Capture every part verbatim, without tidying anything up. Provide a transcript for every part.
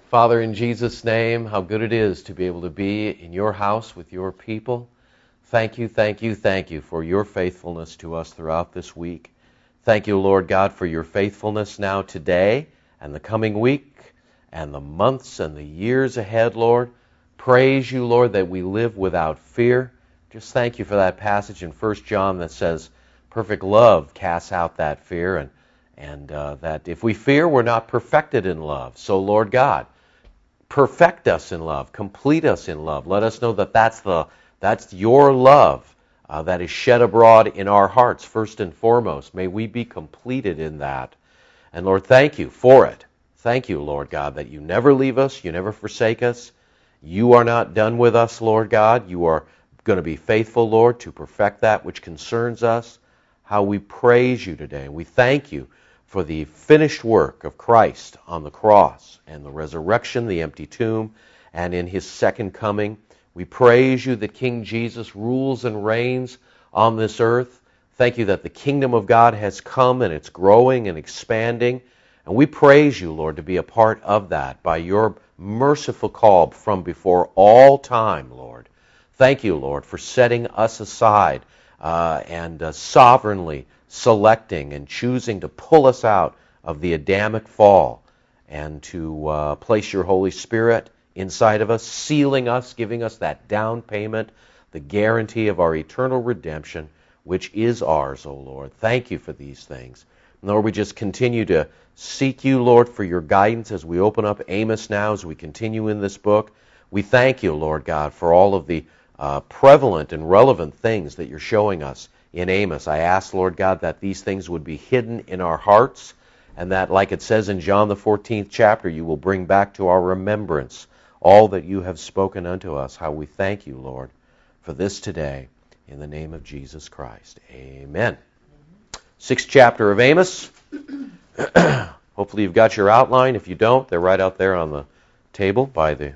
Father, in Jesus' name, how good it is to be able to be in your house with your people. Thank you, thank you, thank you for your faithfulness to us throughout this week. Thank you, Lord God, for your faithfulness now today and the coming week and the months and the years ahead, Lord. Praise you, Lord, that we live without fear. Just thank you for that passage in First John that says, perfect love casts out that fear, and, and uh, that if we fear, we're not perfected in love. So, Lord God, perfect us in love, complete us in love. Let us know that that's, the, that's your love uh, that is shed abroad in our hearts, first and foremost. May we be completed in that. And Lord, thank you for it. Thank you, Lord God, that you never leave us, you never forsake us. You are not done with us, Lord God. You are going to be faithful, Lord, to perfect that which concerns us. How we praise you today. We thank you for the finished work of Christ on the cross and the resurrection, the empty tomb, and in his second coming. We praise you that King Jesus rules and reigns on this earth. Thank you that the kingdom of God has come and it's growing and expanding. And we praise you, Lord, to be a part of that by your merciful call from before all time, Lord. Thank you, Lord, for setting us aside uh, and uh, sovereignly selecting and choosing to pull us out of the Adamic fall and to uh, place your Holy Spirit inside of us, sealing us, giving us that down payment, the guarantee of our eternal redemption, which is ours, O Lord. Thank you for these things. Lord, we just continue to seek you, Lord, for your guidance as we open up Amos now, as we continue in this book. We thank you, Lord God, for all of the uh, prevalent and relevant things that you're showing us in Amos. I ask, Lord God, that these things would be hidden in our hearts, and that, like it says in John the fourteenth chapter, you will bring back to our remembrance all that you have spoken unto us. How we thank you, Lord, for this today, in the name of Jesus Christ. Amen. Sixth chapter of Amos. Hopefully you've got your outline. If you don't, they're right out there on the table by the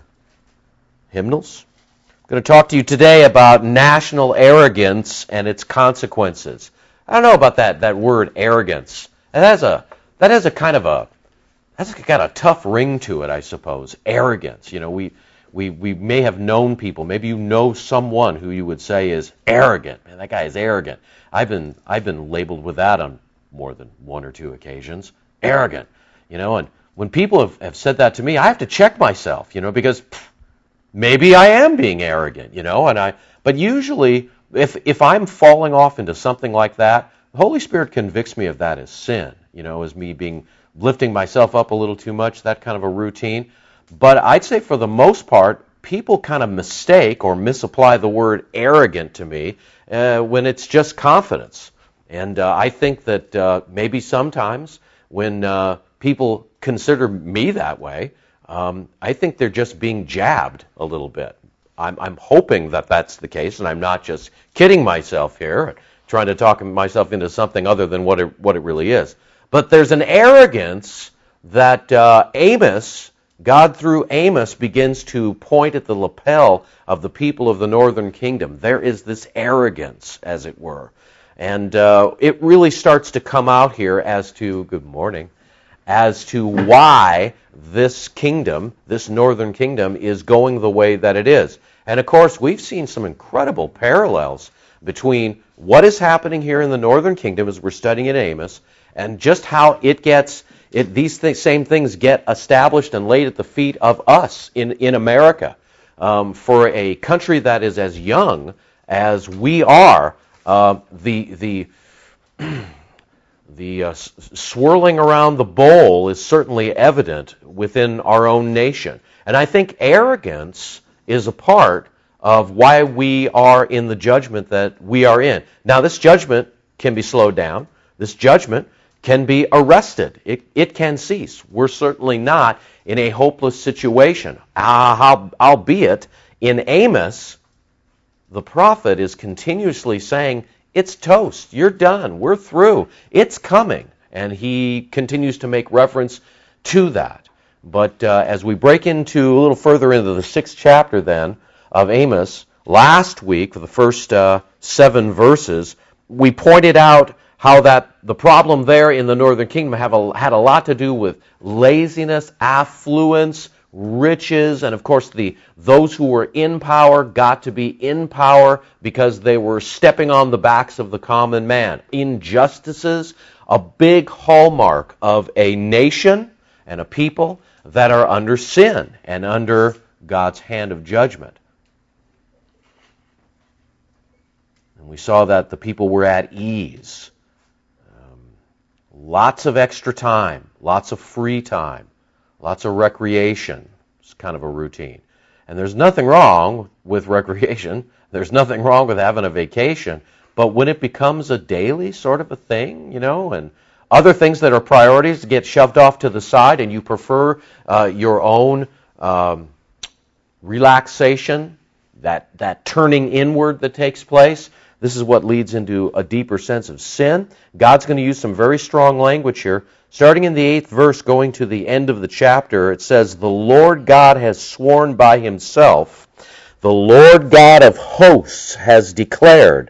hymnals. I'm going to talk to you today about national arrogance and its consequences. I don't know about that that word arrogance. It has a that has a kind of a that's got a tough ring to it, I suppose. Arrogance. You know, we we we may have known people. Maybe you know someone who you would say is arrogant. Man, that guy is arrogant. I've been I've been labeled with that on more than one or two occasions. Arrogant. You know, and when people have, have said that to me, I have to check myself, you know, because pff, maybe I am being arrogant, you know, and I but usually if if I'm falling off into something like that, the Holy Spirit convicts me of that as sin, you know, as me being lifting myself up a little too much, that kind of a routine. But I'd say for the most part, people kind of mistake or misapply the word arrogant to me uh, when it's just confidence. And uh, I think that uh, maybe sometimes when uh, people consider me that way, um, I think they're just being jabbed a little bit. I'm, I'm hoping that that's the case, and I'm not just kidding myself here, trying to talk myself into something other than what it, what it really is. But there's an arrogance that uh, Amos, God through Amos, begins to point at the lapel of the people of the northern kingdom. There is this arrogance, as it were. And uh, it really starts to come out here as to, good morning, as to why this kingdom, this northern kingdom, is going the way that it is. And of course, we've seen some incredible parallels between what is happening here in the northern kingdom as we're studying in Amos, and just how it gets, it, these th- same things get established and laid at the feet of us in, in America. Um, for a country that is as young as we are, uh, the the the uh, s- swirling around the bowl is certainly evident within our own nation. And I think arrogance is a part of why we are in the judgment that we are in. Now, this judgment can be slowed down. This judgment can be arrested. It, it can cease. We're certainly not in a hopeless situation. Uh, albeit, in Amos, the prophet is continuously saying, it's toast, you're done, we're through, it's coming. And he continues to make reference to that. But uh, as we break into a little further into the sixth chapter then of Amos, last week, for the first uh, seven verses, we pointed out how that the problem there in the northern kingdom have a, had a lot to do with laziness, affluence, riches, and of course the those who were in power got to be in power because they were stepping on the backs of the common man. Injustices, a big hallmark of a nation and a people that are under sin and under God's hand of judgment. And we saw that the people were at ease. Um, lots of extra time, lots of free time, lots of recreation. It's kind of a routine. And there's nothing wrong with recreation. There's nothing wrong with having a vacation. But when it becomes a daily sort of a thing, you know, and other things that are priorities get shoved off to the side, and you prefer uh, your own um, relaxation, that, that turning inward that takes place, this is what leads into a deeper sense of sin. God's going to use some very strong language here. Starting in the eighth verse, going to the end of the chapter, it says, "The Lord God has sworn by himself, the Lord God of hosts has declared,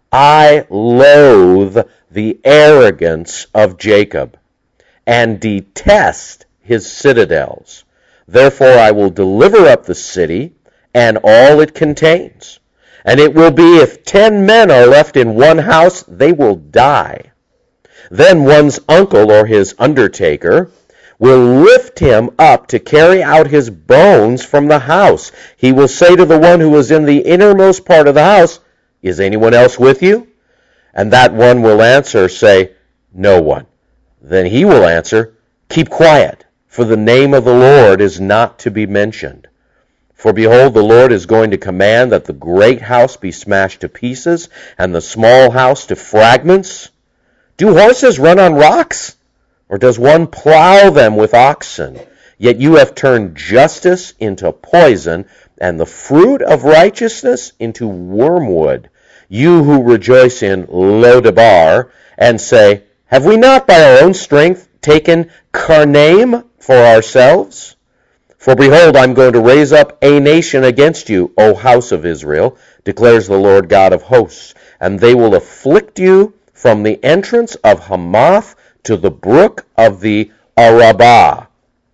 I loathe the arrogance of Jacob, and detest his citadels. Therefore I will deliver up the city and all it contains. And it will be, if ten men are left in one house, they will die. Then one's uncle or his undertaker will lift him up to carry out his bones from the house. He will say to the one who is in the innermost part of the house, Is anyone else with you? And that one will answer, say, No one. Then he will answer, Keep quiet, for the name of the Lord is not to be mentioned. For behold, the Lord is going to command that the great house be smashed to pieces, and the small house to fragments. Do horses run on rocks? Or does one plow them with oxen? Yet you have turned justice into poison, and the fruit of righteousness into wormwood. You who rejoice in Lodabar, and say, Have we not by our own strength taken Karnaim for ourselves? For behold, I'm going to raise up a nation against you, O house of Israel, declares the Lord God of hosts, and they will afflict you from the entrance of Hamath to the brook of the Arabah.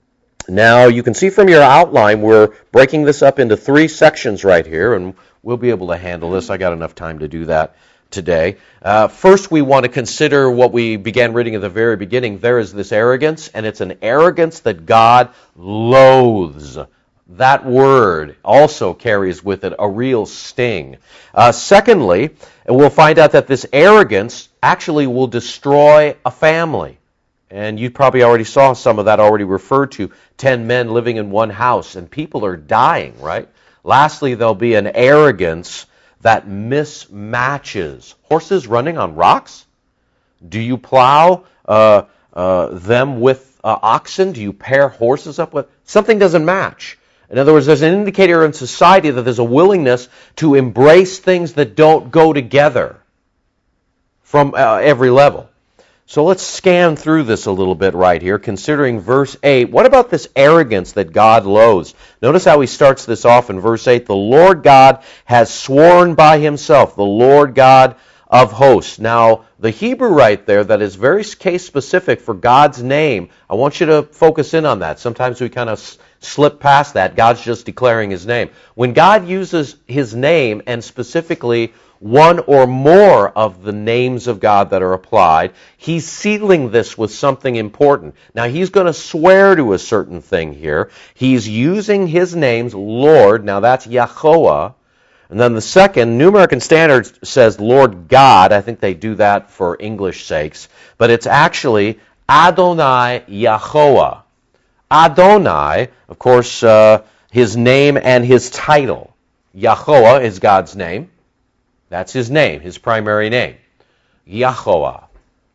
Now, you can see from your outline, we're breaking this up into three sections right here, and we'll be able to handle this. I got enough time to do that today. Uh, first, we want to consider what we began reading at the very beginning. There is this arrogance, and it's an arrogance that God loathes. That word also carries with it a real sting. Uh, secondly, we'll find out that this arrogance actually will destroy a family. And you probably already saw some of that already referred to. Ten men living in one house, and people are dying, right? Lastly, there'll be an arrogance that mismatches. Horses running on rocks? Do you plow uh, uh, them with uh, oxen? Do you pair horses up with? Something doesn't match. In other words, there's an indicator in society that there's a willingness to embrace things that don't go together from uh, every level. So let's scan through this a little bit right here, considering verse eight. What about this arrogance that God loathes? Notice how he starts this off in verse eight. The Lord God has sworn by himself, the Lord God of hosts. Now, the Hebrew right there that is very case-specific for God's name, I want you to focus in on that. Sometimes we kind of s- slip past that. God's just declaring his name. When God uses his name, and specifically one or more of the names of God that are applied, he's sealing this with something important. Now, he's going to swear to a certain thing here. He's using his names, Lord. Now, that's Yahovah. And then the second, New American Standard says Lord God. I think they do that for English sakes. But it's actually Adonai Yahovah. Adonai, of course, uh, his name and his title. Yahovah is God's name. That's his name, his primary name. Yahovah.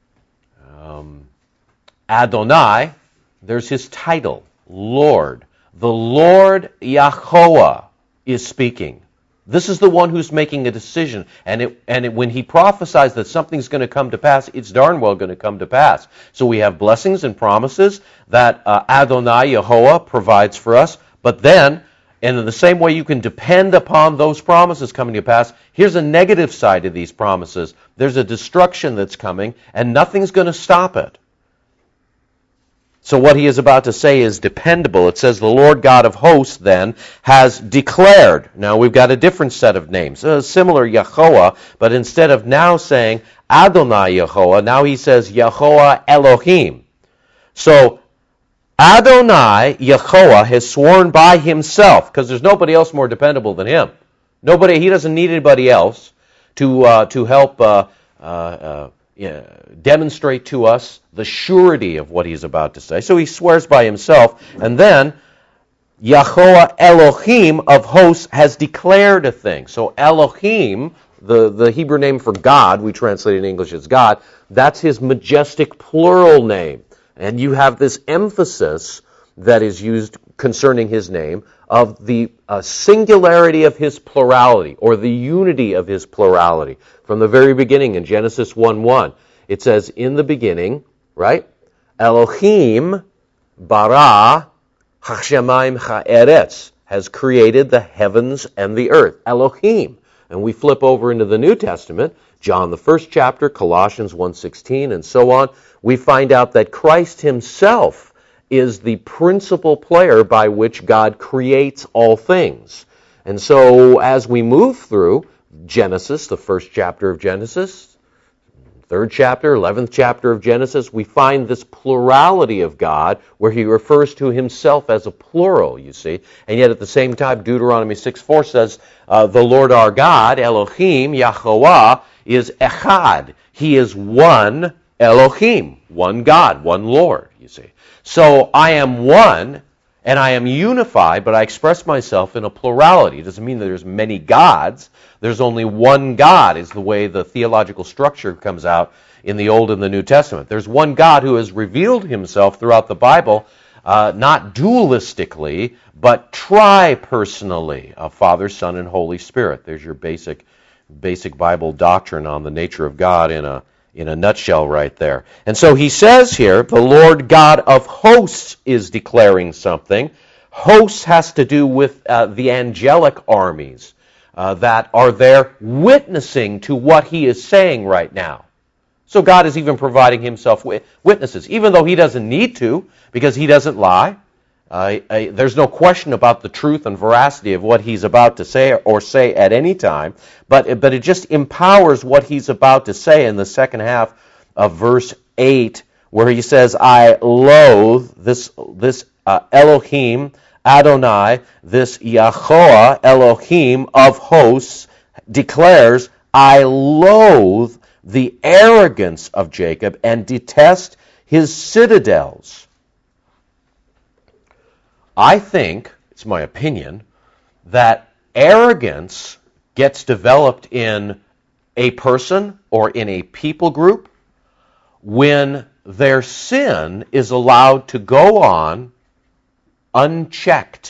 Um, Adonai, there's his title, Lord. The Lord Yahovah is speaking. This is the one who's making a decision. And it, and it, when he prophesies that something's going to come to pass, it's darn well going to come to pass. So we have blessings and promises that uh, Adonai Yahovah provides for us. But then, and in the same way you can depend upon those promises coming to pass, here's a negative side of these promises. There's a destruction that's coming, and nothing's going to stop it. So what he is about to say is dependable. It says the Lord God of hosts then has declared. Now we've got a different set of names, a similar Yahuwah, but instead of now saying Adonai Yahuwah, now he says Yahuwah Elohim. So Adonai Yahuwah has sworn by himself, because there's nobody else more dependable than him. Nobody, he doesn't need anybody else to uh, to help uh, uh, uh, yeah, demonstrate to us the surety of what he's about to say. So he swears by himself, and then Yahuwah Elohim of hosts has declared a thing. So Elohim, the, the Hebrew name for God, we translate in English as God, that's his majestic plural name. And you have this emphasis that is used concerning his name of the uh, singularity of his plurality, or the unity of his plurality. From the very beginning in Genesis one one, it says, in the beginning, right? Elohim bara hashamayim ha'eretz, has created the heavens and the earth. Elohim. And we flip over into the New Testament, John the first chapter, Colossians one sixteen, and so on. We find out that Christ himself is the principal player by which God creates all things. And so as we move through Genesis, the first chapter of Genesis, third chapter, eleventh chapter of Genesis, we find this plurality of God where he refers to himself as a plural, you see. And yet at the same time, Deuteronomy six four says, uh, the Lord our God, Elohim, Yahuwah, is echad. He is one Elohim, one God, one Lord, you see. So I am one, and I am unified, but I express myself in a plurality. It doesn't mean that there's many gods. There's only one God, is the way the theological structure comes out in the Old and the New Testament. There's one God who has revealed himself throughout the Bible, uh, not dualistically, but tri-personally, of Father, Son, and Holy Spirit. There's your basic, basic Bible doctrine on the nature of God in a in a nutshell right there. And so he says here, the Lord God of hosts is declaring something. Hosts has to do with uh, the angelic armies uh, that are there witnessing to what he is saying right now. So God is even providing himself with witnesses, even though he doesn't need to, because he doesn't lie. Uh, I, there's no question about the truth and veracity of what he's about to say or say at any time, but, but it just empowers what he's about to say in the second half of verse eight, where he says, I loathe this, this uh, Elohim, Adonai, this Yahuwah, Elohim of hosts, declares, I loathe the arrogance of Jacob and detest his citadels. I think, it's my opinion, that arrogance gets developed in a person or in a people group when their sin is allowed to go on unchecked.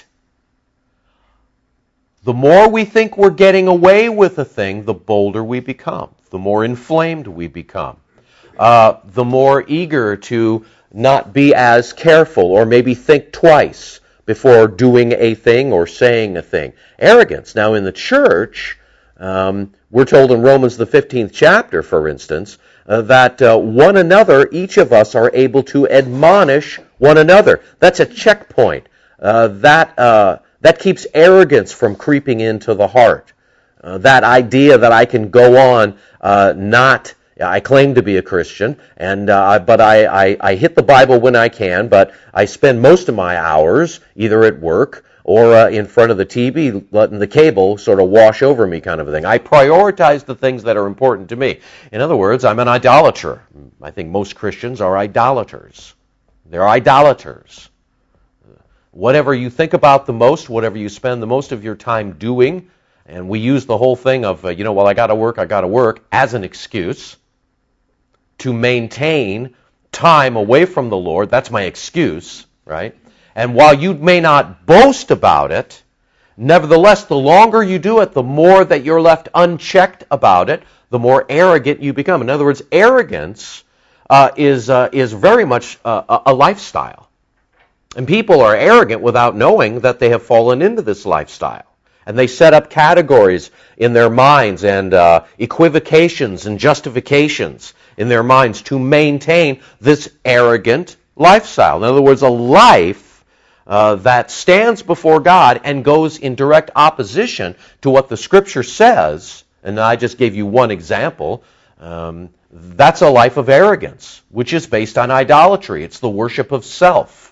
The more we think we're getting away with a thing, the bolder we become, the more inflamed we become, uh, the more eager to not be as careful or maybe think twice before doing a thing or saying a thing. Arrogance. Now in the church, um, we're told in Romans the fifteenth chapter, for instance, uh, that uh, one another, each of us are able to admonish one another. That's a checkpoint. Uh, that uh, that keeps arrogance from creeping into the heart. Uh, that idea that I can go on uh, not I claim to be a Christian, and uh, but I, I, I hit the Bible when I can, but I spend most of my hours either at work or uh, in front of the T V, letting the cable sort of wash over me kind of a thing. I prioritize the things that are important to me. In other words, I'm an idolater. I think most Christians are idolaters. They're idolaters. Whatever you think about the most, whatever you spend the most of your time doing, and we use the whole thing of, uh, you know, well, I got to work, I got to work, as an excuse to maintain time away from the Lord. That's my excuse, right? And while you may not boast about it, nevertheless, the longer you do it, the more that you're left unchecked about it, the more arrogant you become. In other words, arrogance uh, is uh, is very much uh, a lifestyle. And people are arrogant without knowing that they have fallen into this lifestyle. And they set up categories in their minds and uh, equivocations and justifications in their minds to maintain this arrogant lifestyle. In other words, a life uh, that stands before God and goes in direct opposition to what the Scripture says. And I just gave you one example. Um, that's a life of arrogance, which is based on idolatry. It's the worship of self.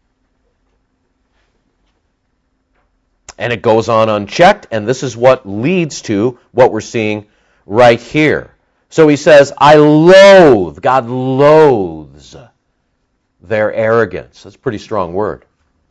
And it goes on unchecked, and this is what leads to what we're seeing right here. So he says, I loathe, God loathes their arrogance. That's a pretty strong word.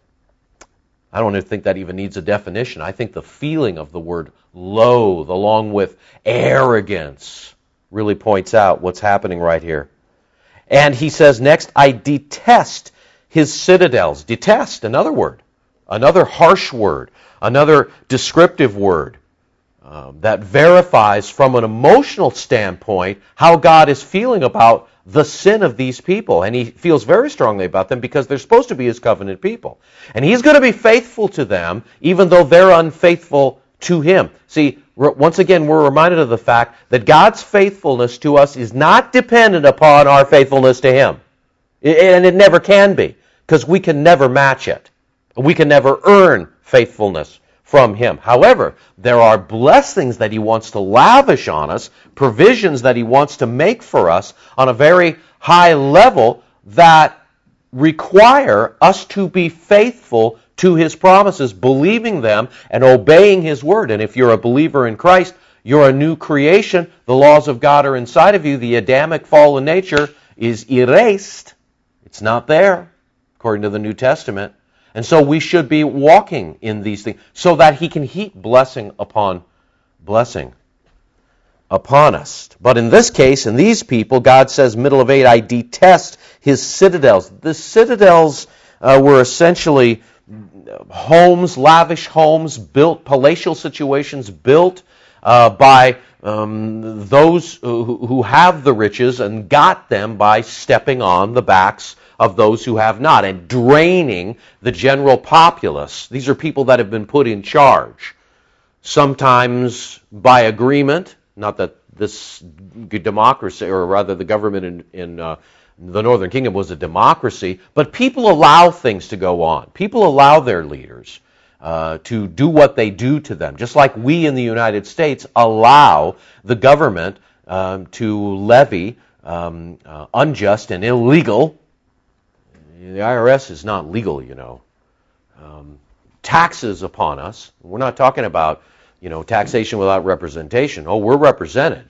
I don't even think that even needs a definition. I think the feeling of the word loathe along with arrogance really points out what's happening right here. And he says next, I detest his citadels. Detest, another word, another harsh word, another descriptive word um, that verifies from an emotional standpoint how God is feeling about the sin of these people. And he feels very strongly about them because they're supposed to be his covenant people. And he's going to be faithful to them even though they're unfaithful to him. See, once again, we're reminded of the fact that God's faithfulness to us is not dependent upon our faithfulness to him. And it never can be, because we can never match it. We can never earn faithfulness from him. However, there are blessings that he wants to lavish on us, provisions that he wants to make for us on a very high level that require us to be faithful to his promises, believing them and obeying his word. And if you're a believer in Christ, you're a new creation. The laws of God are inside of you. The Adamic fallen nature is erased. It's not there, according to the New Testament. And so we should be walking in these things so that he can heap blessing upon blessing upon us. But in this case, in these people, God says, middle of eight, I detest his citadels. The citadels uh, were essentially homes, lavish homes, built, palatial situations built uh, by um, those who, who have the riches and got them by stepping on the backs of those who have not, and draining the general populace. These are people that have been put in charge, sometimes by agreement, not that this democracy, or rather the government in, in uh, the Northern Kingdom was a democracy, but people allow things to go on. People allow their leaders uh, to do what they do to them, just like we in the United States allow the government um, to levy um, uh, unjust and illegal. The I R S is not legal, you know. Um, taxes upon us. We're not talking about, you know, taxation without representation. Oh, we're represented.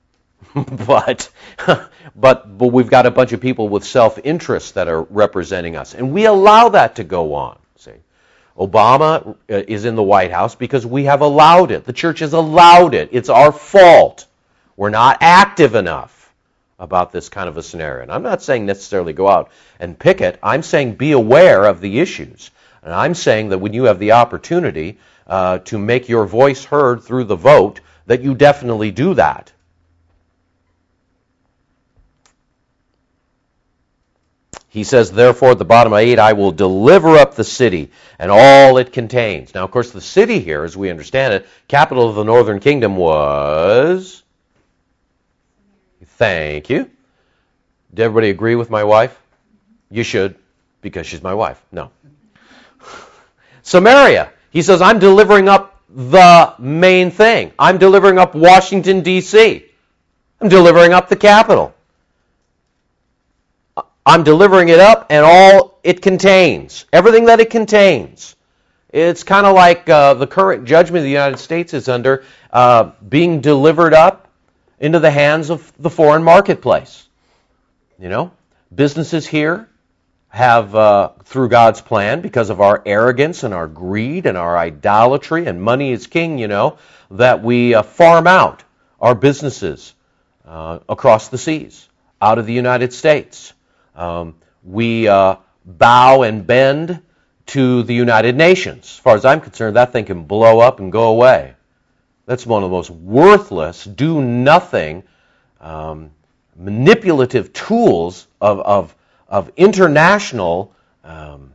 but, but, but we've got a bunch of people with self-interest that are representing us. And we allow that to go on. See, Obama is in the White House because we have allowed it. The church has allowed it. It's our fault. We're not active enough about this kind of a scenario. And I'm not saying necessarily go out and picket. I'm saying be aware of the issues. And I'm saying that when you have the opportunity uh, to make your voice heard through the vote, that you definitely do that. He says, therefore, at the bottom of eight, I will deliver up the city and all it contains. Now, of course, the city here, as we understand it, capital of the Northern Kingdom was... Thank you. Did everybody agree with my wife? You should, because she's my wife. No. Samaria. He says, I'm delivering up the main thing. I'm delivering up Washington, D C I'm delivering up the capital. I'm delivering it up and all it contains. Everything that it contains. It's kind of like uh, the current judgment the United States is under uh, being delivered up into the hands of the foreign marketplace. You know, businesses here have, uh, through God's plan, because of our arrogance and our greed and our idolatry, and money is king, you know, that we uh, farm out our businesses uh, across the seas, out of the United States. Um, we uh, bow and bend to the United Nations. As far as I'm concerned, that thing can blow up and go away. That's one of the most worthless, do-nothing, um, manipulative tools of, of, of international um,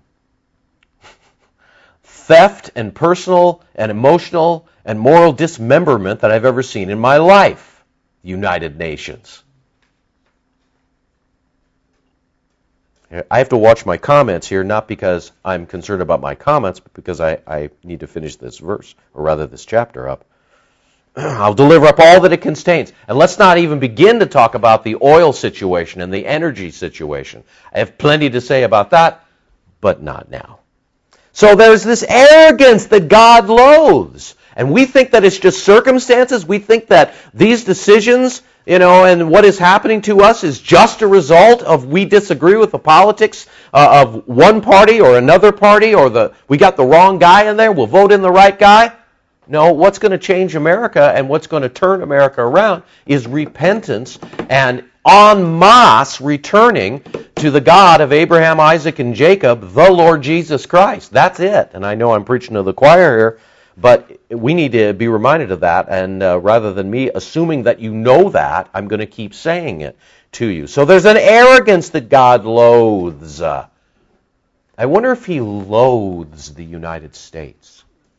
theft and personal and emotional and moral dismemberment that I've ever seen in my life. The United Nations. I have to watch my comments here, not because I'm concerned about my comments, but because I, I need to finish this verse, or rather this chapter up. I'll deliver up all that it contains. And let's not even begin to talk about the oil situation and the energy situation. I have plenty to say about that, but not now. So there's this arrogance that God loathes. And we think that it's just circumstances. We think that these decisions, you know, and what is happening to us is just a result of we disagree with the politics uh, of one party or another party, or the we got the wrong guy in there, we'll vote in the right guy. No, what's going to change America and what's going to turn America around is repentance and en masse returning to the God of Abraham, Isaac, and Jacob, the Lord Jesus Christ. That's it. And I know I'm preaching to the choir here, but we need to be reminded of that. And uh, rather than me assuming that you know that, I'm going to keep saying it to you. So there's an arrogance that God loathes. I wonder if he loathes the United States.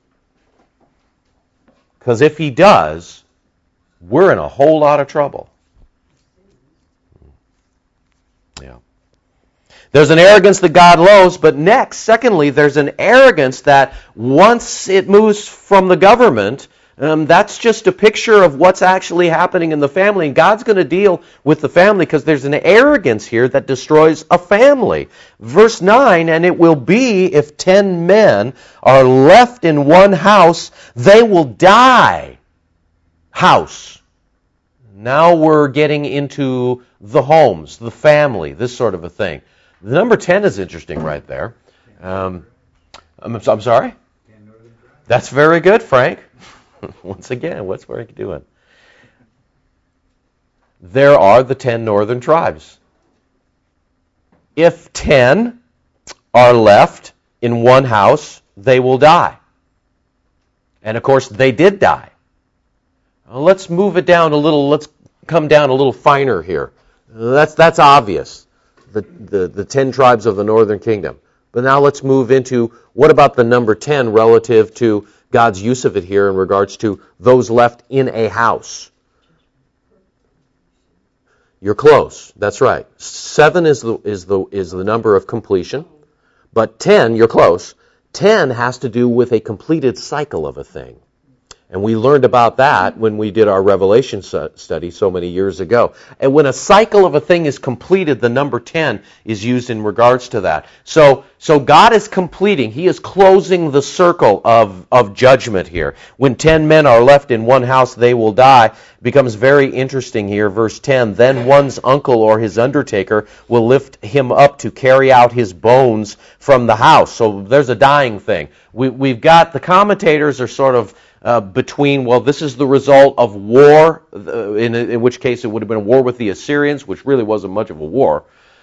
Because if he does, we're in a whole lot of trouble. Yeah. There's an arrogance that God loathes, but next, secondly, there's an arrogance that once it moves from the government, um, that's just a picture of what's actually happening in the family. And God's going to deal with the family because there's an arrogance here that destroys a family. Verse nine, and it will be if ten men are left in one house, they will die. House. Now we're getting into the homes, the family, this sort of a thing. The number ten is interesting right there. Um, I'm, I'm sorry? That's very good, Frank. Once again, what's Frank doing? There are the ten northern tribes. If ten are left in one house, they will die. And of course, they did die. Well, let's move it down a little. Let's come down a little finer here. That's that's obvious. The, the, the ten tribes of the northern kingdom. But now let's move into what about the number ten relative to God's use of it here in regards to those left in a house. You're close. That's right. Seven is the is the is the number of completion, but ten, you're close. Ten has to do with a completed cycle of a thing. And we learned about that when we did our Revelation study so many years ago. And when a cycle of a thing is completed, the number ten is used in regards to that. So, so God is completing. He is closing the circle of, of judgment here. When ten men are left in one house, they will die. It becomes very interesting here. Verse ten, then one's uncle or his undertaker will lift him up to carry out his bones from the house. So there's a dying thing. We, we've got, the commentators are sort of Uh, between, well, this is the result of war, uh, in, in which case it would have been a war with the Assyrians, which really wasn't much of a war,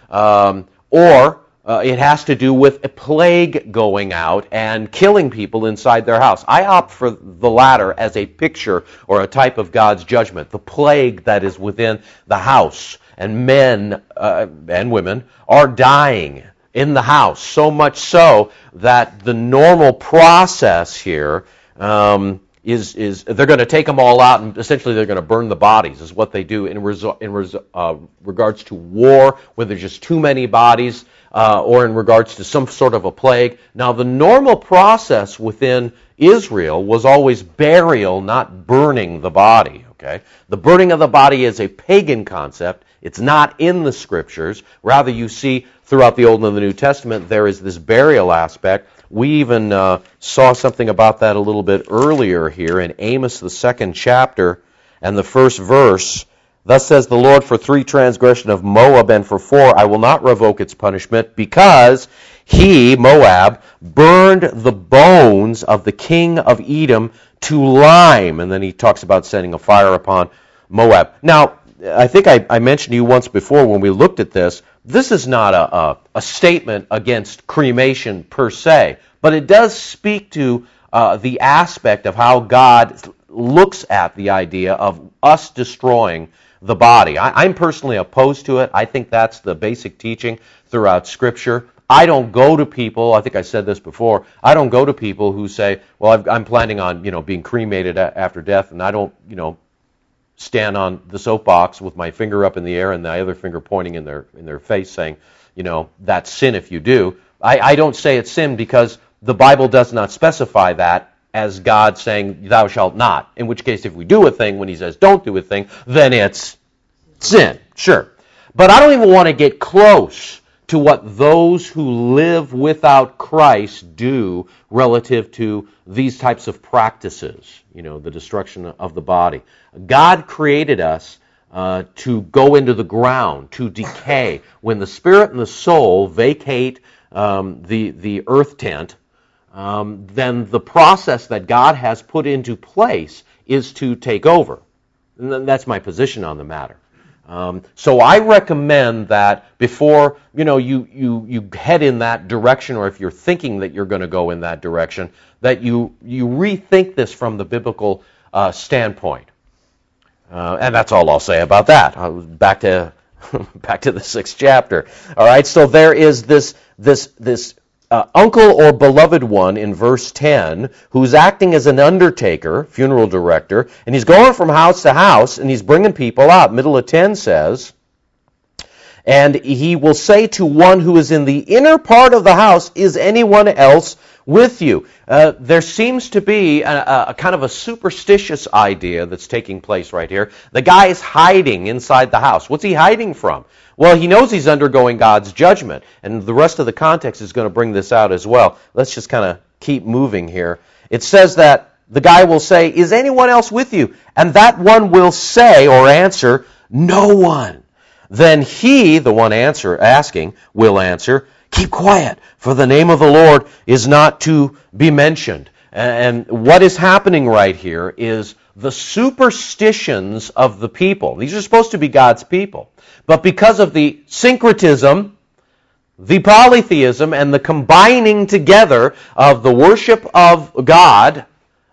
um, or uh, it has to do with a plague going out and killing people inside their house. I opt for the latter as a picture or a type of God's judgment, the plague that is within the house, and men uh, and women are dying in the house, so much so that the normal process here um, is is they're going to take them all out, and essentially they're going to burn the bodies, is what they do in reso- in res- uh, regards to war, when there's just too many bodies, uh, or in regards to some sort of a plague. Now, the normal process within Israel was always burial, not burning the body. Okay, the burning of the body is a pagan concept. It's not in the Scriptures. Rather, you see throughout the Old and the New Testament there is this burial aspect. We even uh, saw something about that a little bit earlier here in Amos, the second chapter, and the first verse. Thus says the Lord, for three transgression of Moab, and for four I will not revoke its punishment, because he, Moab, burned the bones of the king of Edom to lime. And then he talks about setting a fire upon Moab. Now, I think I, I mentioned to you once before when we looked at this, this is not a, a, a statement against cremation per se, but it does speak to uh, the aspect of how God looks at the idea of us destroying the body. I, I'm personally opposed to it. I think that's the basic teaching throughout Scripture. I don't go to people, I think I said this before, I don't go to people who say, well, I've, I'm planning on, you know, being cremated a, after death, and I don't, you know, stand on the soapbox with my finger up in the air and the other finger pointing in their in their face saying, you know, that's sin if you do. I, I don't say it's sin because the Bible does not specify that as God saying, thou shalt not. In which case, if we do a thing when he says don't do a thing, then it's sin. Sure. But I don't even want to get close to what those who live without Christ do relative to these types of practices, you know, the destruction of the body. God created us uh, to go into the ground, to decay. When the spirit and the soul vacate um, the, the earth tent, um, then the process that God has put into place is to take over. And that's my position on the matter. Um, so I recommend that before you know you, you, you head in that direction, or if you're thinking that you're going to go in that direction, that you you rethink this from the biblical uh, standpoint. Uh, and that's all I'll say about that. Uh, back to back to the sixth chapter. All right. So there is this this this. Uh, uncle or beloved one in verse ten, who's acting as an undertaker, funeral director, and he's going from house to house, and he's bringing people out. Middle of ten says, and he will say to one who is in the inner part of the house, is anyone else with you? Uh, there seems to be a, a, a kind of a superstitious idea that's taking place right here. The guy is hiding inside the house. What's he hiding from? Well, he knows he's undergoing God's judgment, and the rest of the context is going to bring this out as well. Let's just kind of keep moving here. It says that the guy will say, is anyone else with you? And that one will say or answer, no one. Then he, the one answer asking, will answer, keep quiet, for the name of the Lord is not to be mentioned. And what is happening right here is the superstitions of the people. These are supposed to be God's people. But because of the syncretism, the polytheism, and the combining together of the worship of God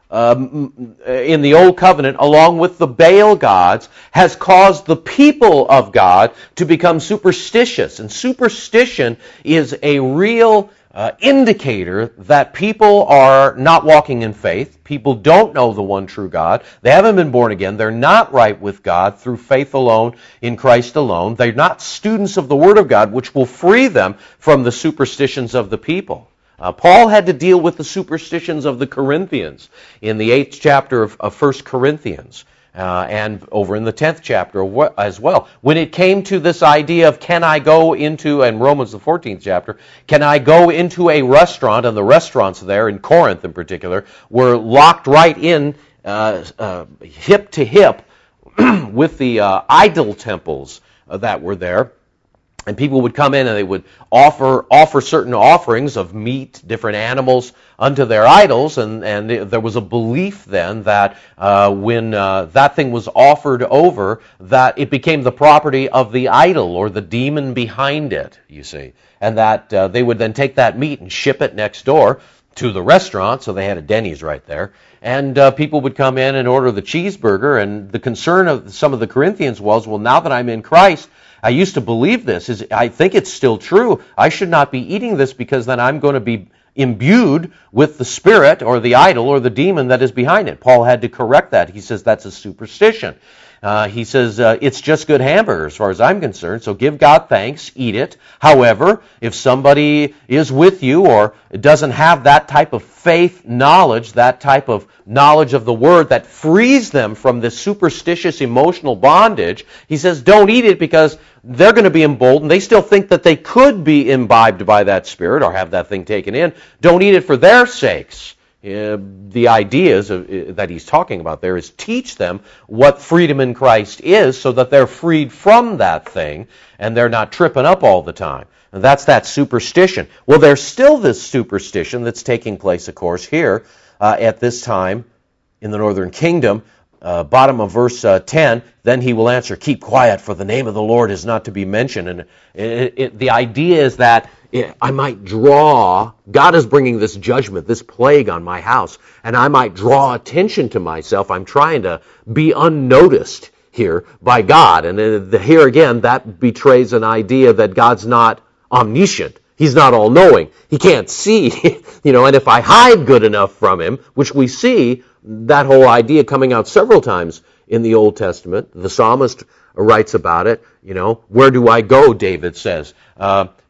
um, in the Old Covenant along with the Baal gods has caused the people of God to become superstitious. And superstition is a real Uh, indicator that people are not walking in faith. People don't know the one true God. They haven't been born again. They're not right with God through faith alone, in Christ alone. They're not students of the Word of God, which will free them from the superstitions of the people. Uh, Paul had to deal with the superstitions of the Corinthians in the eighth chapter of, of First Corinthians. Uh, and over in the tenth chapter as well. When it came to this idea of can I go into, and Romans the fourteenth chapter, can I go into a restaurant, and the restaurants there, in Corinth in particular, were locked right in, uh, uh, hip to hip, with the uh, idol temples uh, that were there. And people would come in and they would offer offer certain offerings of meat, different animals, unto their idols. And, and there was a belief then that uh, when uh, that thing was offered over, that it became the property of the idol or the demon behind it, you see. And that uh, they would then take that meat and ship it next door to the restaurant, so they had a Denny's right there. And uh, people would come in and order the cheeseburger. And the concern of some of the Corinthians was, well, now that I'm in Christ, I used to believe this. Is I think it's still true. I should not be eating this because then I'm going to be imbued with the spirit or the idol or the demon that is behind it. Paul had to correct that. He says that's a superstition. Uh, he says uh, it's just good hamburger as far as I'm concerned, so give God thanks, eat it. However, if somebody is with you or doesn't have that type of faith knowledge, that type of knowledge of the Word that frees them from this superstitious emotional bondage, he says don't eat it because they're going to be emboldened. They still think that they could be imbibed by that spirit or have that thing taken in. Don't eat it for their sakes. Uh, the ideas of, uh, that he's talking about there is teach them what freedom in Christ is so that they're freed from that thing and they're not tripping up all the time. And that's that superstition. Well, there's still this superstition that's taking place, of course, here uh, at this time in the northern kingdom. Uh, bottom of verse uh, ten, then he will answer, keep quiet, for the name of the Lord is not to be mentioned. And it, it, the idea is that it, I might draw, God is bringing this judgment, this plague on my house, and I might draw attention to myself. I'm trying to be unnoticed here by God. And uh, the, here again, that betrays an idea that God's not omniscient. He's not all-knowing. He can't see, you know, and if I hide good enough from him, which we see that whole idea coming out several times in the Old Testament. The psalmist writes about it, you know, where do I go, David says. Uh,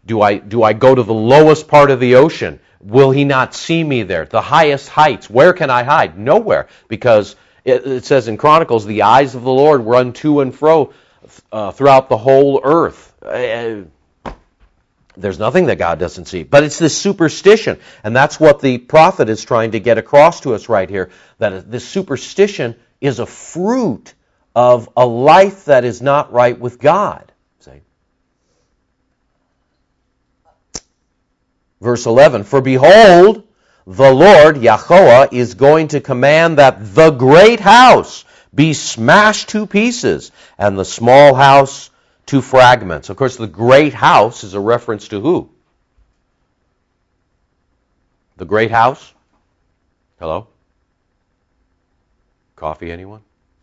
Do I, do I go to the lowest part of the ocean? Will he not see me there? The highest heights, where can I hide? Nowhere, because it, it says in Chronicles, the eyes of the Lord run to and fro uh, throughout the whole earth. Uh, there's nothing that God doesn't see. But it's this superstition, and that's what the prophet is trying to get across to us right here, that this superstition is a fruit of a life that is not right with God. See? Verse eleven, for behold, the Lord, Yahuwah, is going to command that the great house be smashed to pieces, and the small house to fragments. Of course, the great house is a reference to who? The great house? Hello? Coffee, anyone?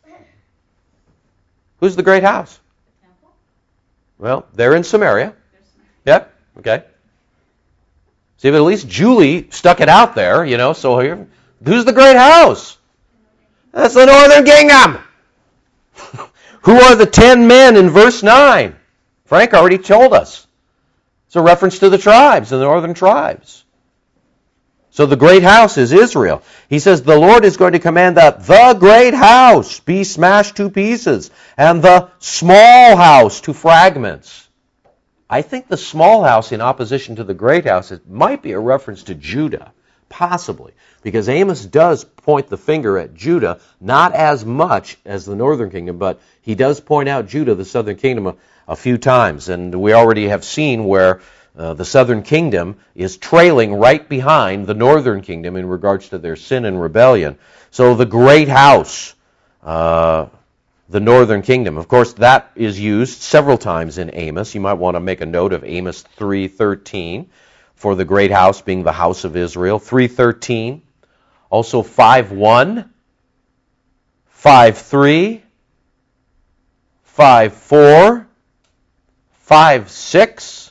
Who's the great house? The temple? Well, they're in Samaria. Yep, okay. See, but at least Julie stuck it out there, you know, so here, who's the great house? That's the northern kingdom. Who are the ten men in verse nine? Frank already told us. It's a reference to the tribes, the northern tribes. So the great house is Israel. He says the Lord is going to command that the great house be smashed to pieces and the small house to fragments. I think the small house in opposition to the great house, it might be a reference to Judah, possibly, because Amos does point the finger at Judah, not as much as the northern kingdom, but he does point out Judah, the southern kingdom, a, a few times. And we already have seen where uh, the southern kingdom is trailing right behind the northern kingdom in regards to their sin and rebellion. So the great house, uh, the northern kingdom. Of course, that is used several times in Amos. You might want to make a note of Amos three thirteen, for the great house being the house of Israel. three thirteen. Also five one, five three, five four, five six,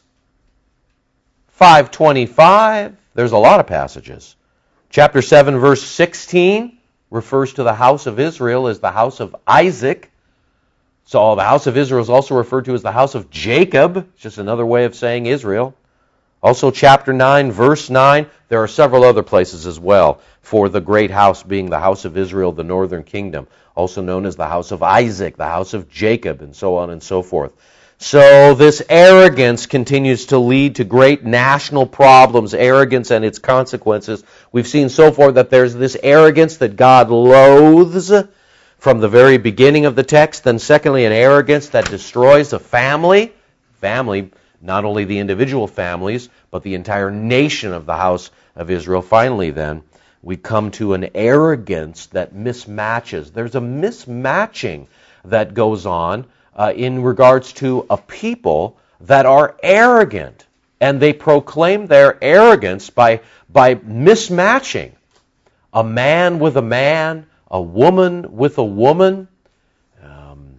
five twenty-five. There's a lot of passages. Chapter seven, verse sixteen. Refers to the house of Israel as the house of Isaac. So the house of Israel is also referred to as the house of Jacob. It's just another way of saying Israel. Also chapter nine, verse nine. There are several other places as well for the great house being the house of Israel, the northern kingdom. Also known as the house of Isaac, the house of Jacob, and so on and so forth. So this arrogance continues to lead to great national problems, arrogance and its consequences. We've seen so far that there's this arrogance that God loathes from the very beginning of the text. Then secondly, an arrogance that destroys a family. Family, not only the individual families, but the entire nation of the house of Israel. Finally then, we come to an arrogance that mismatches. There's a mismatching that goes on Uh, in regards to a people that are arrogant, and they proclaim their arrogance by, by mismatching a man with a man, a woman with a woman, um,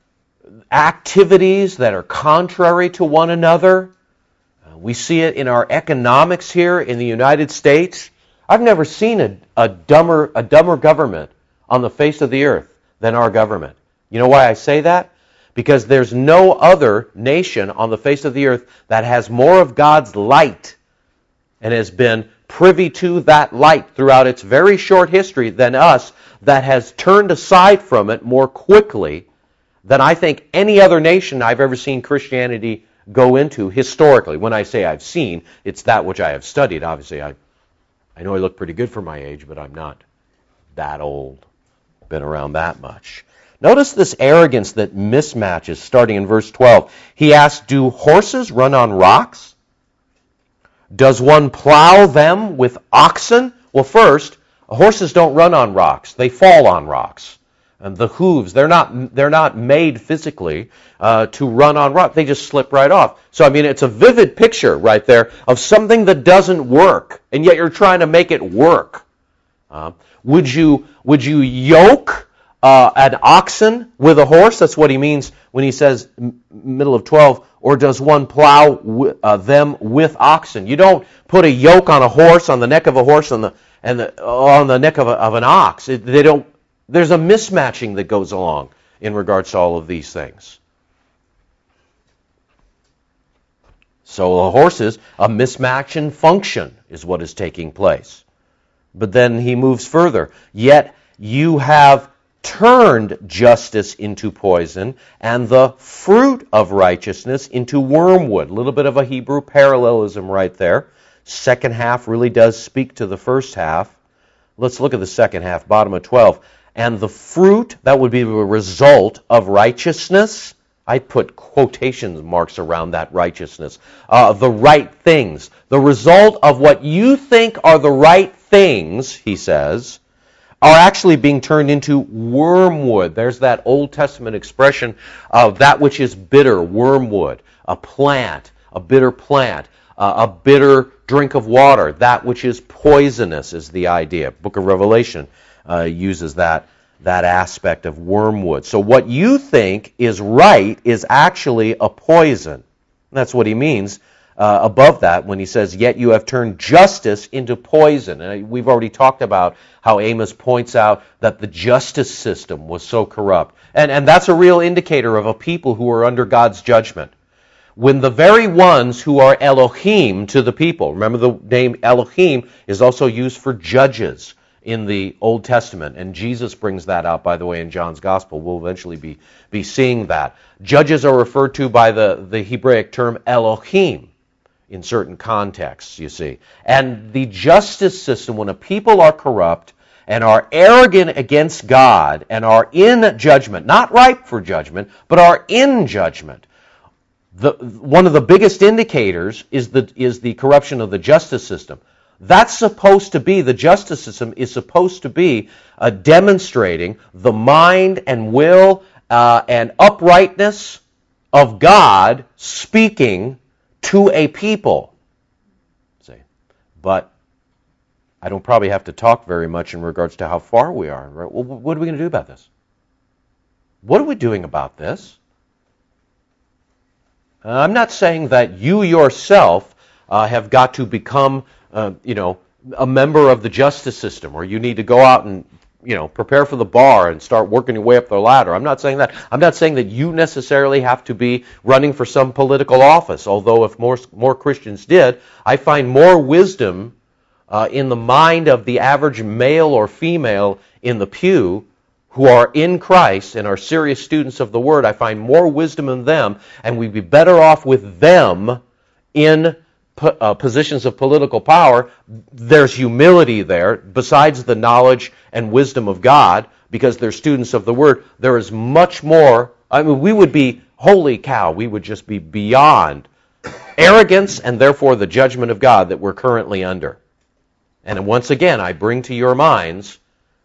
activities that are contrary to one another. Uh, we see it in our economics here in the United States. I've never seen a, a dumber a dumber government on the face of the earth than our government. You know why I say that? Because there's no other nation on the face of the earth that has more of God's light and has been privy to that light throughout its very short history than us, that has turned aside from it more quickly than I think any other nation I've ever seen Christianity go into historically. When I say I've seen, it's that which I have studied. Obviously, I, I know I look pretty good for my age, but I'm not that old. Been around that much. Notice this arrogance that mismatches, starting in verse twelve. He asks, do horses run on rocks? Does one plow them with oxen? Well, first, horses don't run on rocks. They fall on rocks. And the hooves, they're not they're not made physically uh, to run on rock. They just slip right off. So, I mean, it's a vivid picture right there of something that doesn't work, and yet you're trying to make it work. Uh, would you would you yoke Uh, an oxen with a horse? That's what he means when he says, m- middle of twelve, or does one plow w- uh, them with oxen? You don't put a yoke on a horse, on the neck of a horse, on the and the, on the neck of, a, of an ox. It, they don't. There's a mismatching that goes along in regards to all of these things. So the horses, a mismatch in function is what is taking place. But then he moves further. Yet you have turned justice into poison and the fruit of righteousness into wormwood. A little bit of a Hebrew parallelism right there. Second half really does speak to the first half. Let's look at the second half, bottom of twelve. And the fruit, that would be the result of righteousness. I put quotation marks around that righteousness. Uh, the right things. The result of what you think are the right things, he says, are actually being turned into wormwood. There's that Old Testament expression of that which is bitter, wormwood, a plant, a bitter plant, uh, a bitter drink of water. That which is poisonous is the idea. Book of Revelation uh, uses that, that aspect of wormwood. So what you think is right is actually a poison. That's what he means Uh, above that when he says, yet you have turned justice into poison. And we've already talked about how Amos points out that the justice system was so corrupt. And, and that's a real indicator of a people who are under God's judgment. When the very ones who are Elohim to the people, remember the name Elohim is also used for judges in the Old Testament. And Jesus brings that out, by the way, in John's Gospel. We'll eventually be, be seeing that. Judges are referred to by the, the Hebraic term Elohim in certain contexts, you see. And the justice system, when a people are corrupt and are arrogant against God and are in judgment, not ripe for judgment, but are in judgment, the, one of the biggest indicators is the, is the corruption of the justice system. That's supposed to be, the justice system is supposed to be uh, demonstrating the mind and will uh, and uprightness of God speaking to a people. See, but I don't probably have to talk very much in regards to how far we are. Right? Well, what are we going to do about this? What are we doing about this? Uh, I'm not saying that you yourself uh, have got to become, uh, you know, a member of the justice system, or you need to go out and, you know, prepare for the bar and start working your way up the ladder. I'm not saying that. I'm not saying that you necessarily have to be running for some political office, although if more, more Christians did, I find more wisdom uh, in the mind of the average male or female in the pew who are in Christ and are serious students of the Word. I find more wisdom in them, and we'd be better off with them in Uh, positions of political power. There's humility there, besides the knowledge and wisdom of God, because they're students of the Word. There is much more. I mean, we would be, holy cow, we would just be beyond arrogance and therefore the judgment of God that we're currently under. And once again, I bring to your minds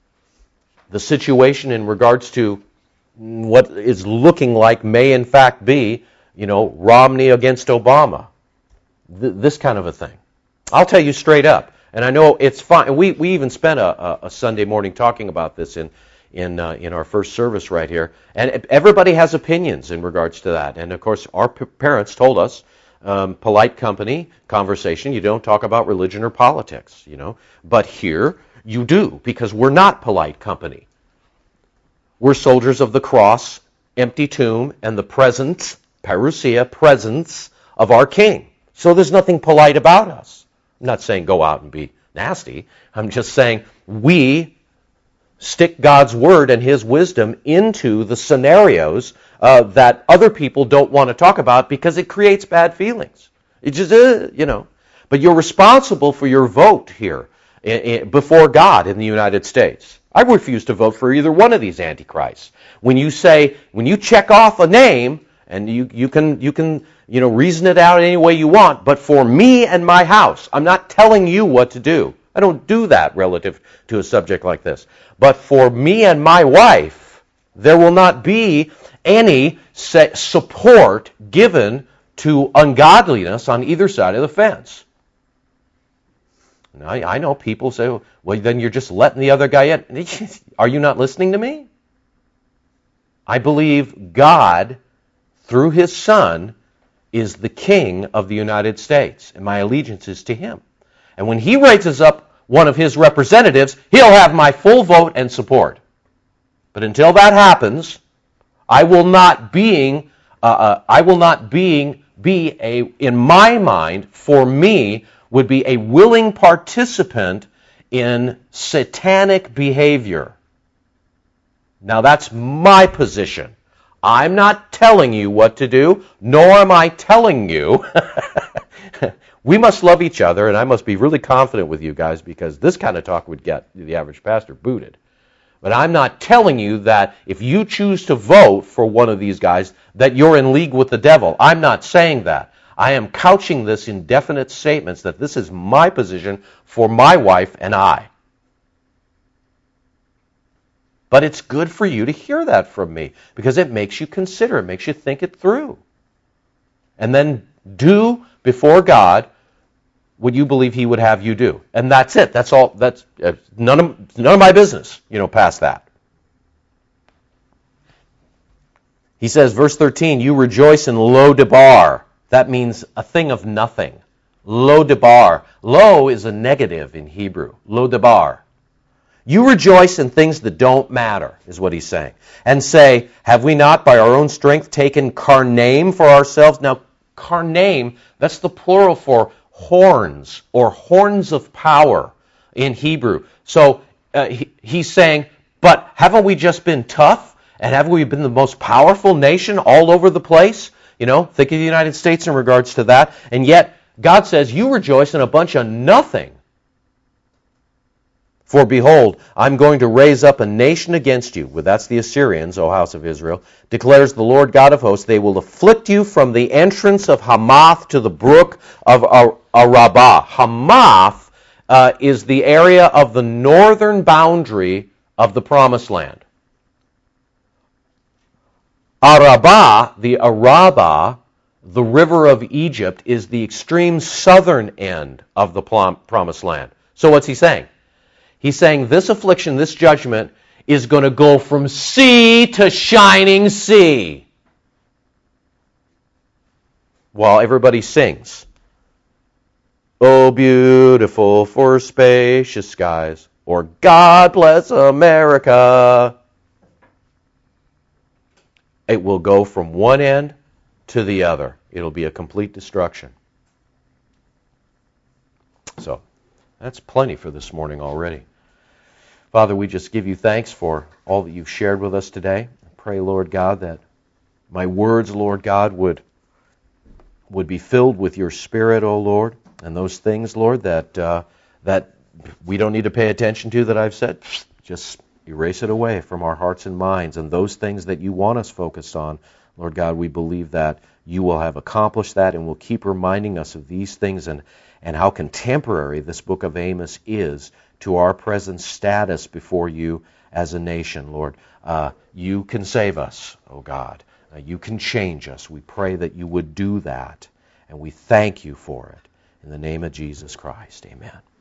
the situation in regards to what is looking like may in fact be, you know, Romney against Obama. This kind of a thing. I'll tell you straight up, and I know it's fine. We we even spent a, a Sunday morning talking about this in in uh, in our first service right here, and everybody has opinions in regards to that. And of course, our p- parents told us, um, polite company conversation. You don't talk about religion or politics, you know. But here you do, because we're not polite company. We're soldiers of the cross, empty tomb, and the presence, parousia, presence of our King. So there's nothing polite about us. I'm not saying go out and be nasty. I'm just saying we stick God's Word and His wisdom into the scenarios uh, that other people don't want to talk about because it creates bad feelings. It just, uh, you know. But you're responsible for your vote here in, in, before God in the United States. I refuse to vote for either one of these antichrists. When you say, when you check off a name, and you, you can you can you know reason it out any way you want, but for me and my house, I'm not telling you what to do. I don't do that relative to a subject like this. But for me and my wife, there will not be any support given to ungodliness on either side of the fence. And I, I know people say, well, then you're just letting the other guy in. Are you not listening to me? I believe God, through His Son, is the King of the United States, and my allegiance is to Him. And when He raises up one of His representatives, He'll have my full vote and support. But until that happens, I will not being uh, uh, I will not being be a, in my mind, for me, would be a willing participant in satanic behavior. Now that's my position. I'm not telling you what to do, nor am I telling you. We must love each other, and I must be really confident with you guys, because this kind of talk would get the average pastor booted. But I'm not telling you that if you choose to vote for one of these guys, that you're in league with the devil. I'm not saying that. I am couching this in definite statements that this is my position for my wife and I. But it's good for you to hear that from me, because it makes you consider, it makes you think it through. And then do before God what you believe He would have you do. And that's it. That's all. That's uh, none of none of my business, you know, past that. He says, verse thirteen, you rejoice in lo debar. That means a thing of nothing. Lo debar. Lo is a negative in Hebrew. Lo debar. You rejoice in things that don't matter, is what he's saying. And say, have we not by our own strength taken Karnaim for ourselves? Now, Karnaim, that's the plural for horns, or horns of power in Hebrew. So uh, he, he's saying, but haven't we just been tough? And haven't we been the most powerful nation all over the place? You know, think of the United States in regards to that. And yet, God says, you rejoice in a bunch of nothing. For behold, I'm going to raise up a nation against you. Well, that's the Assyrians, O house of Israel. Declares the Lord God of hosts, they will afflict you from the entrance of Hamath to the brook of Arabah. Hamath uh, is the area of the northern boundary of the Promised Land. Arabah, the Arabah, the river of Egypt, is the extreme southern end of the Promised Land. So what's he saying? He's saying this affliction, this judgment, is going to go from sea to shining sea. While everybody sings, oh, beautiful for spacious skies, or God bless America. It will go from one end to the other. It'll be a complete destruction. So, that's plenty for this morning already. Father, we just give you thanks for all that you've shared with us today. I pray, Lord God, that my words, Lord God, would, would be filled with your Spirit, O Lord, and those things, Lord, that uh, that we don't need to pay attention to that I've said, just erase it away from our hearts and minds. And those things that you want us focused on, Lord God, we believe that you will have accomplished that, and will keep reminding us of these things and, and how contemporary this book of Amos is to our present status before you as a nation, Lord. Uh, you can save us, oh God. Uh, you can change us. We pray that you would do that, and we thank you for it. In the name of Jesus Christ, amen.